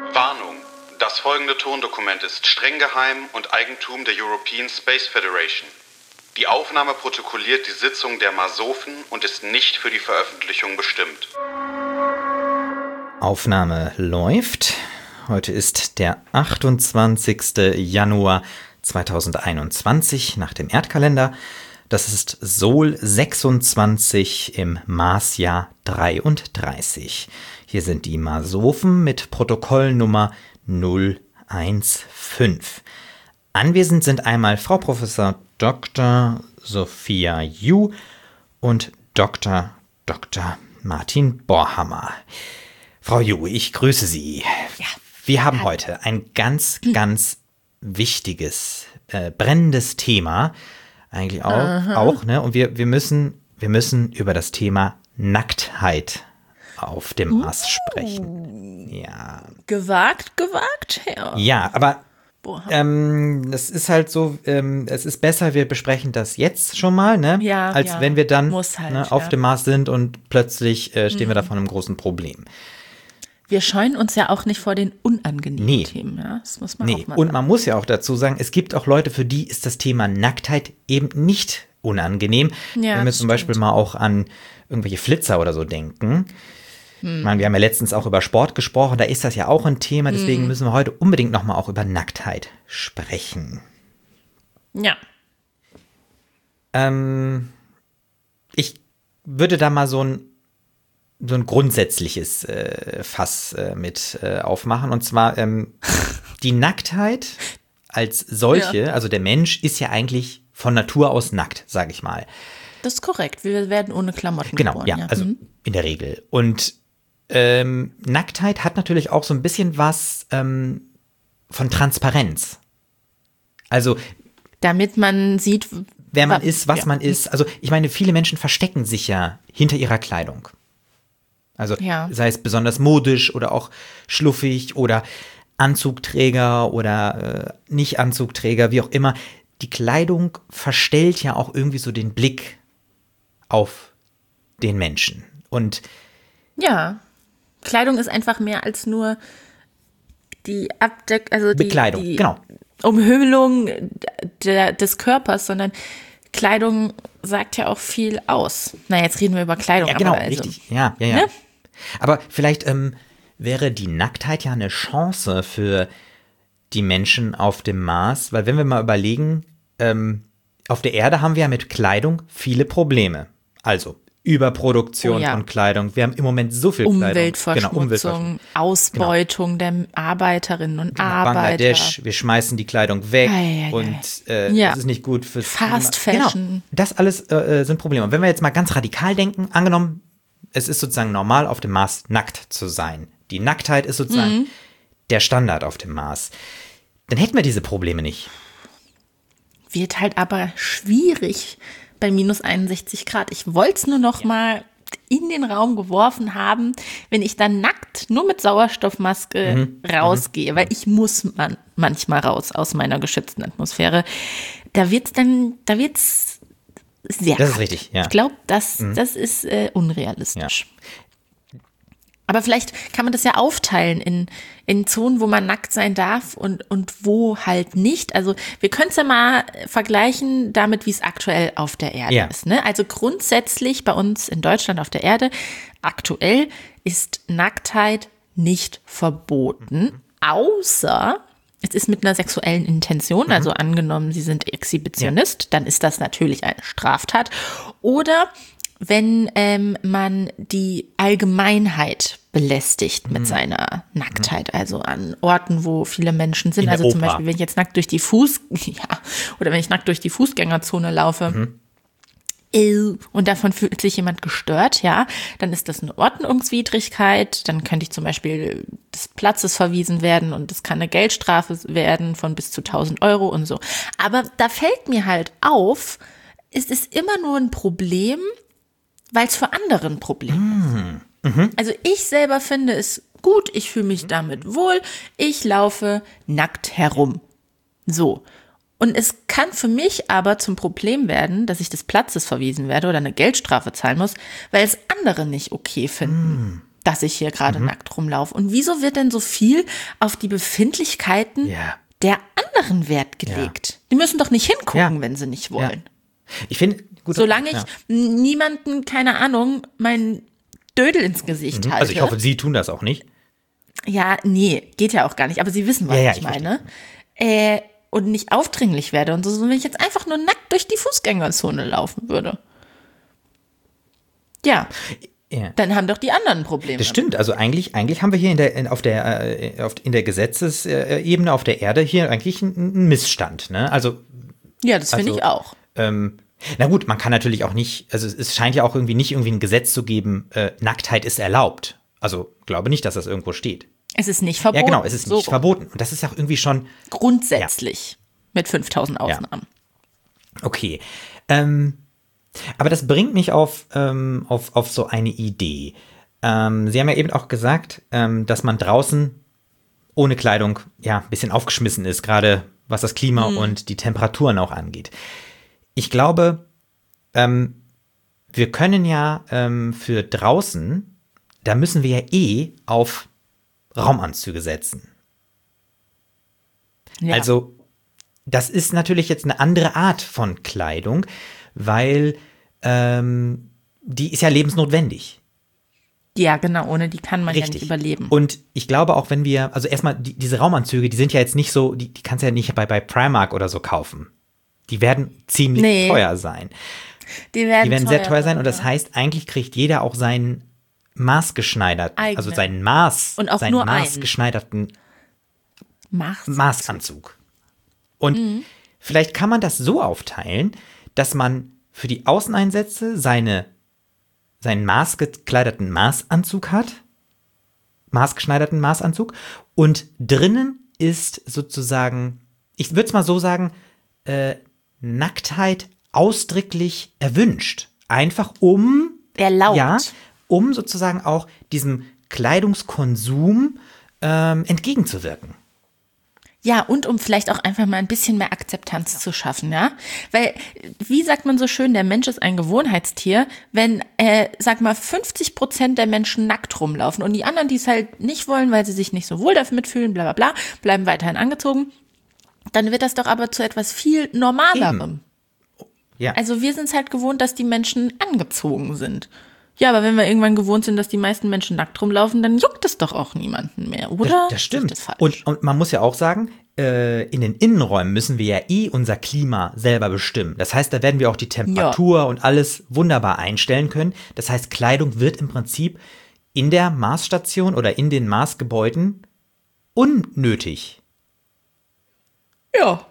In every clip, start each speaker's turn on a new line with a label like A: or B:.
A: Warnung. Das folgende Tondokument ist streng geheim und Eigentum der European Space Federation. Die Aufnahme protokolliert die Sitzung der Masofen und ist nicht für die Veröffentlichung bestimmt.
B: Aufnahme läuft. Heute ist der 28. Januar 2021 nach dem Erdkalender. Das ist Sol 26 im Marsjahr 33. Hier sind die Masofen mit Protokollnummer 015. Anwesend sind einmal Frau Professor Dr. Sophia Ju und Dr. Martin Borhammer. Frau Ju, ich grüße Sie.
C: Ja.
B: Wir haben heute ein ganz wichtiges, brennendes Thema. Eigentlich auch, ne? Und wir müssen über das Thema Nacktheit auf dem Mars sprechen. Ja.
C: Gewagt, ja.
B: Ja, aber das ist halt so, es ist besser, wir besprechen das jetzt schon mal, ne?
C: Ja,
B: als wenn wir dann
C: halt,
B: auf dem Mars sind und plötzlich stehen wir da vor einem großen Problem.
C: Wir scheuen uns ja auch nicht vor den unangenehmen Themen. Ja? Das muss man auch mal sagen.
B: Und man muss ja auch dazu sagen, es gibt auch Leute, für die ist das Thema Nacktheit eben nicht unangenehm.
C: Ja,
B: wenn wir zum Beispiel mal auch an irgendwelche Flitzer oder so denken. Ich meine, wir haben ja letztens auch über Sport gesprochen, da ist das ja auch ein Thema, deswegen müssen wir heute unbedingt nochmal auch über Nacktheit sprechen.
C: Ja.
B: Ich würde da mal so ein grundsätzliches Fass mit aufmachen. Und zwar die Nacktheit als solche, also der Mensch ist ja eigentlich von Natur aus nackt, sage ich mal.
C: Das ist korrekt. Wir werden ohne Klamotten geboren.
B: Genau, ja, also in der Regel. Und Nacktheit hat natürlich auch so ein bisschen was von Transparenz. Also
C: damit man sieht,
B: wer man ist, was man ist. Also ich meine, viele Menschen verstecken sich ja hinter ihrer Kleidung. Also sei es besonders modisch oder auch schluffig oder Anzugträger oder nicht Anzugträger, wie auch immer. Die Kleidung verstellt ja auch irgendwie so den Blick auf den Menschen. Und
C: ja, Kleidung ist einfach mehr als nur die
B: Bekleidung, genau.
C: Umhüllung des Körpers, sondern Kleidung sagt ja auch viel aus. Na, jetzt reden wir über Kleidung.
B: Ja, genau,
C: aber
B: richtig. Ja.
C: Ne?
B: Aber vielleicht wäre die Nacktheit ja eine Chance für die Menschen auf dem Mars, weil wenn wir mal überlegen, auf der Erde haben wir ja mit Kleidung viele Probleme. Also Überproduktion von Kleidung. Wir haben im Moment so viel
C: Umweltverschmutzung,
B: Umweltverschmutzung,
C: Ausbeutung der Arbeiterinnen und Arbeiter.
B: Bangladesch, wir schmeißen die Kleidung weg und das ist nicht gut fürs
C: Fast Fashion.
B: Genau, das alles sind Probleme. Und wenn wir jetzt mal ganz radikal denken, angenommen, es ist sozusagen normal, auf dem Mars nackt zu sein. Die Nacktheit ist sozusagen der Standard auf dem Mars. Dann hätten wir diese Probleme nicht.
C: Wird halt aber schwierig bei minus 61 Grad. Ich wollte es nur noch mal in den Raum geworfen haben, wenn ich dann nackt nur mit Sauerstoffmaske rausgehe, weil ich muss manchmal raus aus meiner geschützten Atmosphäre. Da wird's sehr
B: Das ist
C: hart.
B: richtig, ja.
C: Ich glaube, das ist unrealistisch.
B: Ja.
C: Aber vielleicht kann man das ja aufteilen in Zonen, wo man nackt sein darf und wo halt nicht. Also wir können es ja mal vergleichen damit, wie es aktuell auf der Erde ist. Ne? Also grundsätzlich bei uns in Deutschland auf der Erde aktuell ist Nacktheit nicht verboten, außer es ist mit einer sexuellen Intention. Also angenommen, Sie sind Exhibitionist, dann ist das natürlich eine Straftat. Oder wenn man die Allgemeinheit belästigt mit seiner Nacktheit, also an Orten, wo viele Menschen sind. Also zum Beispiel, wenn ich jetzt nackt durch die oder wenn ich nackt durch die Fußgängerzone laufe und davon fühlt sich jemand gestört, dann ist das eine Ordnungswidrigkeit. Dann könnte ich zum Beispiel des Platzes verwiesen werden und das kann eine Geldstrafe werden von bis zu 1.000 Euro und so. Aber da fällt mir halt auf, es ist immer nur ein Problem, weil es für andere ein Problem ist. Also ich selber finde es gut, ich fühle mich damit wohl, ich laufe nackt herum. So. Und es kann für mich aber zum Problem werden, dass ich des Platzes verwiesen werde oder eine Geldstrafe zahlen muss, weil es andere nicht okay finden. dass ich hier gerade nackt rumlaufe. Und wieso wird denn so viel auf die Befindlichkeiten der anderen Wert gelegt? Die müssen doch nicht hingucken, wenn sie nicht wollen.
B: Ich finde,
C: solange ich niemanden, keine Ahnung, meinen Dödel ins Gesicht halte.
B: Also ich hoffe, Sie tun das auch nicht.
C: Ja, nee, geht ja auch gar nicht. Aber Sie wissen, was ich meine. Und nicht aufdringlich werde und so, wenn ich jetzt einfach nur nackt durch die Fußgängerzone laufen würde. Ja. Dann haben doch die anderen Probleme.
B: Das stimmt, also eigentlich haben wir hier in der Gesetzesebene auf der Erde hier eigentlich einen Missstand, ne? Also
C: ja, das finde ich auch.
B: Na gut, man kann natürlich auch nicht, also es scheint ja auch irgendwie ein Gesetz zu geben, Nacktheit ist erlaubt. Also glaube nicht, dass das irgendwo steht.
C: Es ist nicht verboten.
B: Ja, genau, es ist nicht verboten. Und das ist auch irgendwie schon
C: grundsätzlich mit 5000 Ausnahmen.
B: Ja. Okay. Aber das bringt mich auf so eine Idee. Sie haben ja eben auch gesagt, dass man draußen ohne Kleidung ein bisschen aufgeschmissen ist, gerade was das Klima und die Temperaturen auch angeht. Ich glaube, wir können ja für draußen, da müssen wir ja auf Raumanzüge setzen. Ja. Also das ist natürlich jetzt eine andere Art von Kleidung, weil die ist ja lebensnotwendig.
C: Ja, genau, ohne die kann man ja nicht überleben.
B: Und ich glaube auch, wenn wir, also erstmal diese Raumanzüge, die sind ja jetzt nicht so, die kannst du ja nicht bei Primark oder so kaufen. Die werden ziemlich teuer sein. Die werden sehr teuer sein und das heißt, eigentlich kriegt jeder auch seinen maßgeschneiderten, also seinen maßgeschneiderten Maßanzug. Und vielleicht kann man das so aufteilen, dass man für die Außeneinsätze seinen maßgekleiderten Maßanzug hat, maßgeschneiderten Maßanzug, und drinnen ist sozusagen, ich würde es mal so sagen, Nacktheit ausdrücklich erwünscht. Einfach
C: erlaubt.
B: Ja, um sozusagen auch diesem Kleidungskonsum entgegenzuwirken.
C: Ja, und um vielleicht auch einfach mal ein bisschen mehr Akzeptanz zu schaffen, ja? Weil, wie sagt man so schön, der Mensch ist ein Gewohnheitstier. Wenn, 50% der Menschen nackt rumlaufen und die anderen, die es halt nicht wollen, weil sie sich nicht so wohl damit fühlen, bla bla bla, bleiben weiterhin angezogen, dann wird das doch aber zu etwas viel Normalerem.
B: Ja.
C: Also wir sind es halt gewohnt, dass die Menschen angezogen sind. Ja, aber wenn wir irgendwann gewohnt sind, dass die meisten Menschen nackt rumlaufen, dann juckt es doch auch niemanden mehr, oder?
B: Das stimmt. Und man muss ja auch sagen, in den Innenräumen müssen wir ja unser Klima selber bestimmen. Das heißt, da werden wir auch die Temperatur und alles wunderbar einstellen können. Das heißt, Kleidung wird im Prinzip in der Maßstation oder in den Maßgebäuden unnötig.
C: Ja.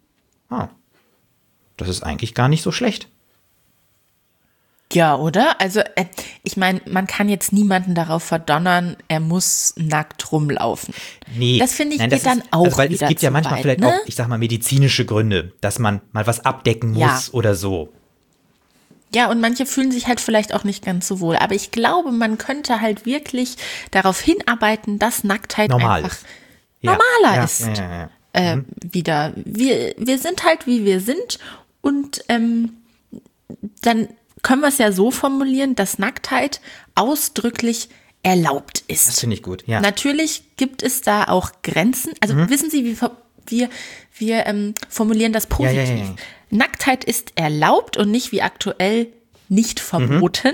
B: Das ist eigentlich gar nicht so schlecht.
C: Ja, oder? Also, ich meine, man kann jetzt niemanden darauf verdonnern, er muss nackt rumlaufen.
B: Nee.
C: Das finde ich geht dann auch
B: weil
C: wieder
B: es gibt ja manchmal
C: weit,
B: vielleicht
C: ne?
B: auch, ich sag mal, medizinische Gründe, dass man mal was abdecken muss oder so.
C: Ja, und manche fühlen sich halt vielleicht auch nicht ganz so wohl. Aber ich glaube, man könnte halt wirklich darauf hinarbeiten, dass Nacktheit einfach normaler ist. Wieder. Wir sind halt, wie wir sind. Und dann können wir es ja so formulieren, dass Nacktheit ausdrücklich erlaubt ist.
B: Das finde ich gut, ja.
C: Natürlich gibt es da auch Grenzen. Also wissen Sie, wir formulieren das positiv.
B: Ja.
C: Nacktheit ist erlaubt und nicht wie aktuell nicht verboten.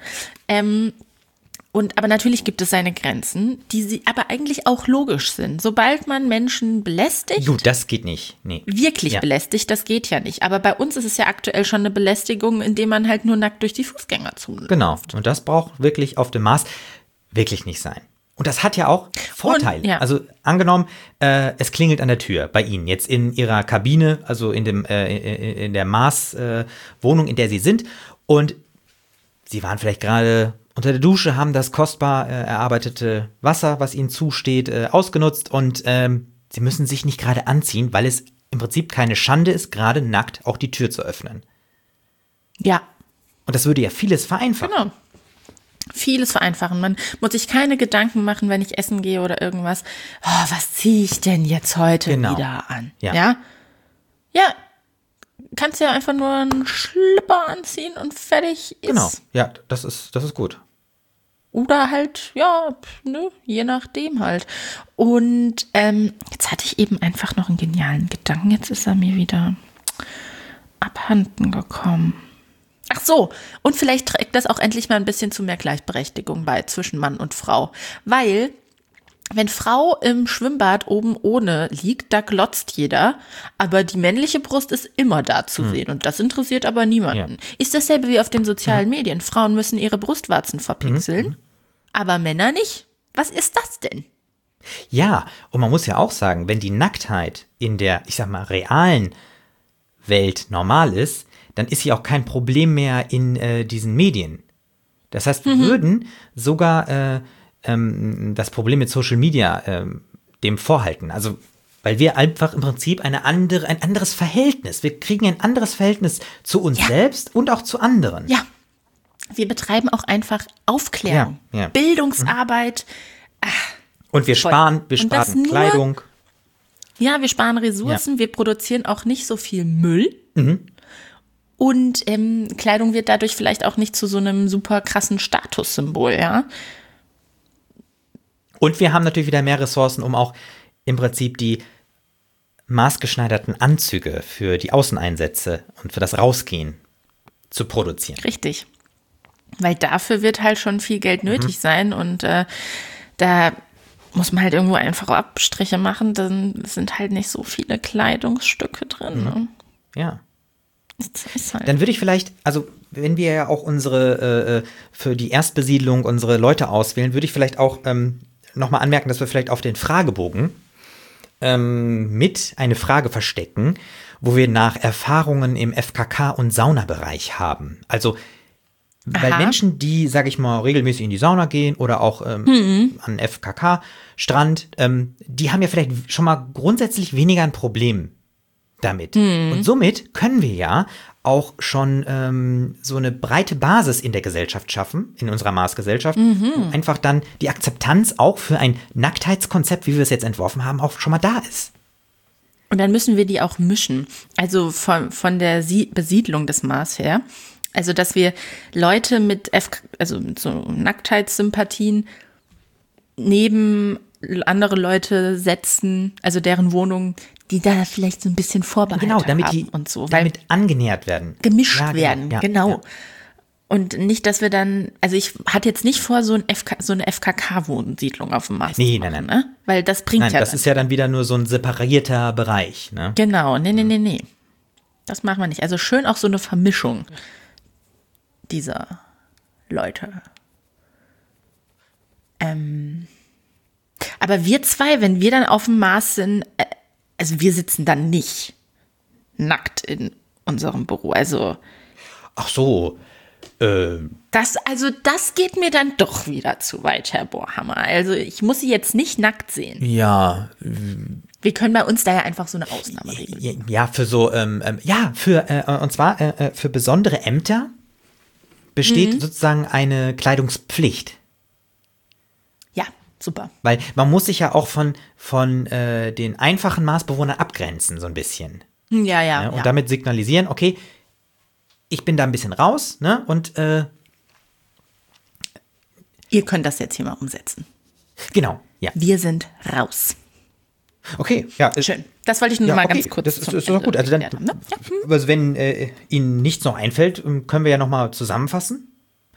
C: Aber natürlich gibt es seine Grenzen, die aber eigentlich auch logisch sind. Sobald man Menschen belästigt.
B: Du, das geht nicht. Nee.
C: Wirklich belästigt, das geht ja nicht. Aber bei uns ist es ja aktuell schon eine Belästigung, indem man halt nur nackt durch die Fußgängerzone läuft.
B: Genau. Und das braucht wirklich auf dem Maß wirklich nicht sein. Und das hat ja auch Vorteile. Also angenommen, es klingelt an der Tür bei Ihnen, jetzt in Ihrer Kabine, also in der Maßwohnung, in der Sie sind. Und Sie waren vielleicht gerade unter der Dusche, haben das kostbar erarbeitete Wasser, was ihnen zusteht, ausgenutzt und sie müssen sich nicht gerade anziehen, weil es im Prinzip keine Schande ist, gerade nackt auch die Tür zu öffnen.
C: Ja.
B: Und das würde ja vieles vereinfachen.
C: Genau. Vieles vereinfachen. Man muss sich keine Gedanken machen, wenn ich essen gehe oder irgendwas. Oh, was ziehe ich denn jetzt heute wieder an? Ja. Kannst ja einfach nur einen Schlipper anziehen und fertig ist.
B: Genau, ja, das ist gut.
C: Oder halt, ja, ne, je nachdem halt. Und jetzt hatte ich eben einfach noch einen genialen Gedanken. Jetzt ist er mir wieder abhanden gekommen. Ach so, und vielleicht trägt das auch endlich mal ein bisschen zu mehr Gleichberechtigung bei zwischen Mann und Frau. Weil, wenn Frau im Schwimmbad oben ohne liegt, da glotzt jeder, aber die männliche Brust ist immer da zu sehen und das interessiert aber niemanden. Ja. Ist dasselbe wie auf den sozialen Medien. Frauen müssen ihre Brustwarzen verpixeln, aber Männer nicht. Was ist das denn?
B: Ja, und man muss ja auch sagen, wenn die Nacktheit in der, ich sag mal, realen Welt normal ist, dann ist sie auch kein Problem mehr in diesen Medien. Das heißt, wir würden sogar das Problem mit Social Media dem vorhalten. Also, weil wir einfach im Prinzip ein anderes Verhältnis, wir kriegen ein anderes Verhältnis zu uns selbst und auch zu anderen.
C: Ja, wir betreiben auch einfach Aufklärung, Bildungsarbeit.
B: Und wir sparen Kleidung.
C: Ja, wir sparen Ressourcen, wir produzieren auch nicht so viel Müll. Und Kleidung wird dadurch vielleicht auch nicht zu so einem super krassen Statussymbol, ja.
B: Und wir haben natürlich wieder mehr Ressourcen, um auch im Prinzip die maßgeschneiderten Anzüge für die Außeneinsätze und für das Rausgehen zu produzieren.
C: Richtig. Weil dafür wird halt schon viel Geld nötig sein und da muss man halt irgendwo einfach Abstriche machen, dann sind halt nicht so viele Kleidungsstücke drin. Ne?
B: Ja. Halt. Dann würde ich vielleicht, also wenn wir ja auch unsere, für die Erstbesiedlung unsere Leute auswählen, würde ich vielleicht auch nochmal anmerken, dass wir vielleicht auf den Fragebogen mit eine Frage verstecken, wo wir nach Erfahrungen im FKK- und Saunabereich haben. Also, weil Menschen, die, sage ich mal, regelmäßig in die Sauna gehen oder auch an FKK-Strand, die haben ja vielleicht schon mal grundsätzlich weniger ein Problem damit. Und somit können wir ja auch schon so eine breite Basis in der Gesellschaft schaffen, in unserer Maßgesellschaft, wo einfach dann die Akzeptanz auch für ein Nacktheitskonzept, wie wir es jetzt entworfen haben, auch schon mal da ist.
C: Und dann müssen wir die auch mischen. Also von der Besiedlung des Maß her. Also, dass wir Leute mit so Nacktheitssympathien neben andere Leute setzen, also deren Wohnungen, die da vielleicht so ein bisschen Vorbehalte haben und so.
B: Damit angenähert werden.
C: Gemischt werden, genau. Ja. Und nicht, dass wir dann, also ich hatte jetzt nicht vor, so eine FKK-Wohnsiedlung auf dem Mars zu machen, ne? Weil das bringt ja
B: das ist ja dann wieder nur so ein separierter Bereich, ne?
C: Genau, nee. Das machen wir nicht. Also schön auch so eine Vermischung dieser Leute. Aber wir zwei, wenn wir dann auf dem Mars sind, also wir sitzen dann nicht nackt in unserem Büro. Also.
B: Ach so.
C: Das geht mir dann doch wieder zu weit, Herr Bohrhammer. Also ich muss sie jetzt nicht nackt sehen.
B: Ja.
C: Wir können bei uns da ja einfach so eine Ausnahme regeln.
B: Ja, für so, und zwar für besondere Ämter besteht sozusagen eine Kleidungspflicht.
C: Ja, super.
B: Weil man muss sich ja auch von den einfachen Marsbewohnern abgrenzen, so ein bisschen.
C: Ja.
B: Und damit signalisieren, okay, ich bin da ein bisschen raus, ne? Und
C: ihr könnt das jetzt hier mal umsetzen.
B: Genau, ja.
C: Wir sind raus.
B: Okay, ja.
C: Schön. Das wollte ich nur mal ganz kurz.
B: Das ist doch gut. Also, dann, also wenn Ihnen nichts noch einfällt, können wir ja noch mal zusammenfassen.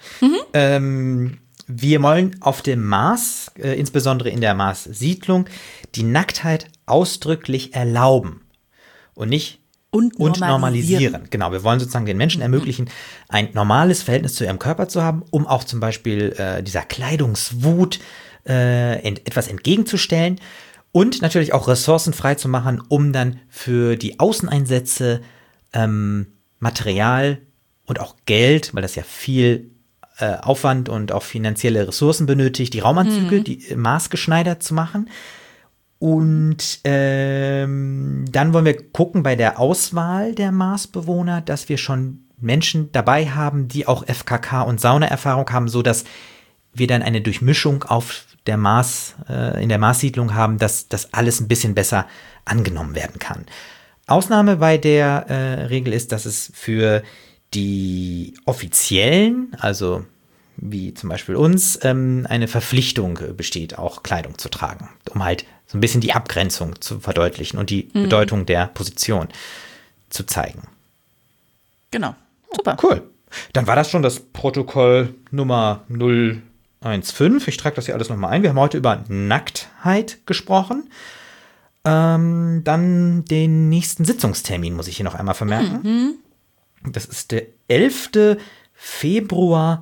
B: Wir wollen auf dem Mars, insbesondere in der Mars-Siedlung, die Nacktheit ausdrücklich erlauben und nicht und normalisieren. Genau, wir wollen sozusagen den Menschen ermöglichen, ein normales Verhältnis zu ihrem Körper zu haben, um auch zum Beispiel dieser Kleidungswut etwas entgegenzustellen. Und natürlich auch Ressourcen frei zu machen, um dann für die Außeneinsätze Material und auch Geld, weil das ja viel Aufwand und auch finanzielle Ressourcen benötigt, die Raumanzüge, die maßgeschneidert zu machen. Und dann wollen wir gucken bei der Auswahl der Marsbewohner, dass wir schon Menschen dabei haben, die auch FKK- und Saunaerfahrung haben, sodass wir dann eine Durchmischung auf der in der Marssiedlung haben, dass das alles ein bisschen besser angenommen werden kann. Ausnahme bei der Regel ist, dass es für die offiziellen, also wie zum Beispiel uns, eine Verpflichtung besteht, auch Kleidung zu tragen, um halt so ein bisschen die Abgrenzung zu verdeutlichen und die Bedeutung der Position zu zeigen.
C: Genau, super.
B: Cool. Dann war das schon das Protokoll Nummer 015. Ich trage das hier alles nochmal ein. Wir haben heute über Nacktheit gesprochen. Dann den nächsten Sitzungstermin muss ich hier noch einmal vermerken. Das ist der 11. Februar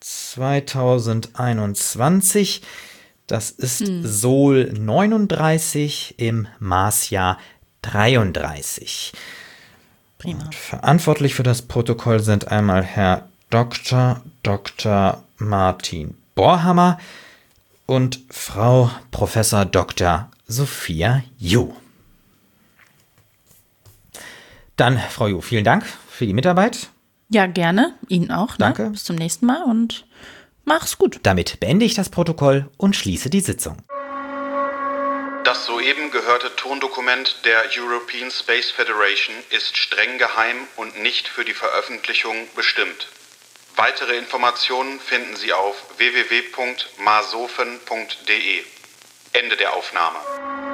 B: 2021. Das ist Sol 39 im Marsjahr 33.
C: Prima.
B: Und verantwortlich für das Protokoll sind einmal Herr Dr. Martin Borhammer und Frau Professor Dr. Sophia Ju. Dann, Frau Ju, vielen Dank für die Mitarbeit.
C: Ja, gerne. Ihnen auch.
B: Danke.
C: Ne? Bis zum nächsten Mal und mach's gut.
B: Damit beende ich das Protokoll und schließe die Sitzung.
A: Das soeben gehörte Tondokument der European Space Federation ist streng geheim und nicht für die Veröffentlichung bestimmt. Weitere Informationen finden Sie auf www.masofen.de. Ende der Aufnahme.